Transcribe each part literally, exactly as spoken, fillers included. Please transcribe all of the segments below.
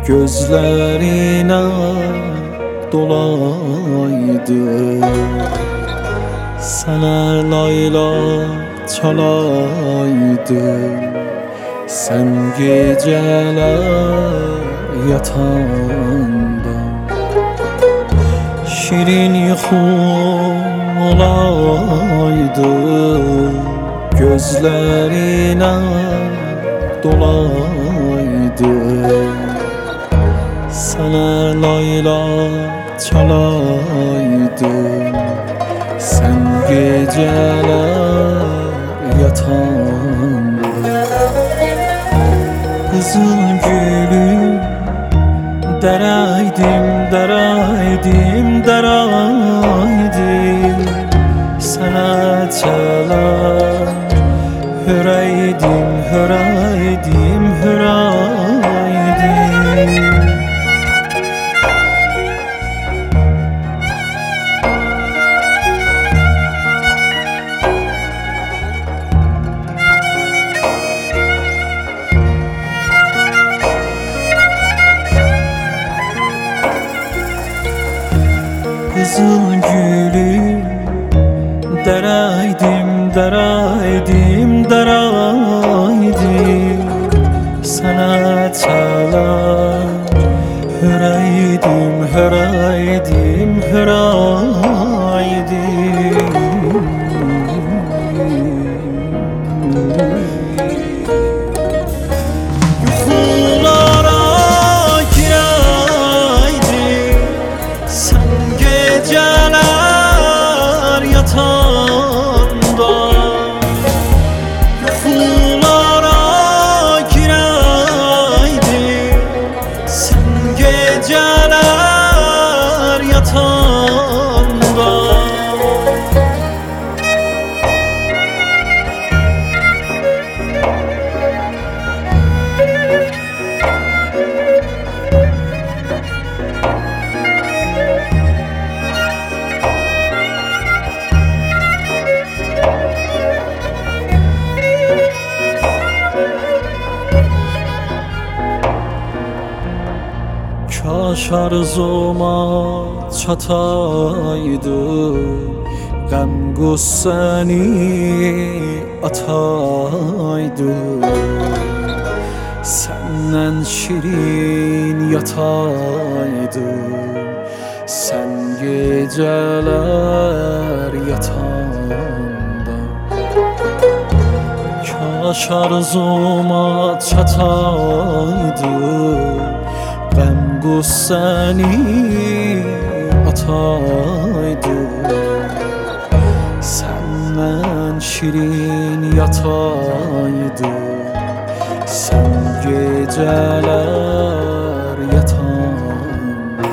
gözlerine dolaydı. Sana layla çalaydı. Sen geceler yatanda şirin yuhu olaydı. Gözlerine dolaydı. Sana layla çalaydı. Sen geceler yatanda kızıl gülüm deraydim, deraydim, deraydim. Sana çalar hüreydim, hüreydim, hüreydim. Kızıl gülüm deraydim, deraydim, deraydim. Sana çalar hüreydim, hüreydim, hüreydim. Yuxulara gireydim sen geceler yatanda. Yuxulara gireydim sen geceler yatanda. Kaş arzuma çataydı, gam gussani ataydı. Senden şirin yataydı. Sen geceler yatanda kaş arzuma çataydı, gam gussani ataydı. Senden şirin yataydı. Sen geceler yatanda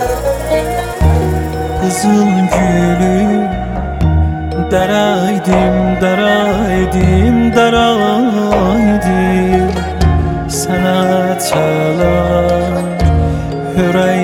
kızıl gülüm deraydim, deraydim, deraydim. Sana çalar hüreydim.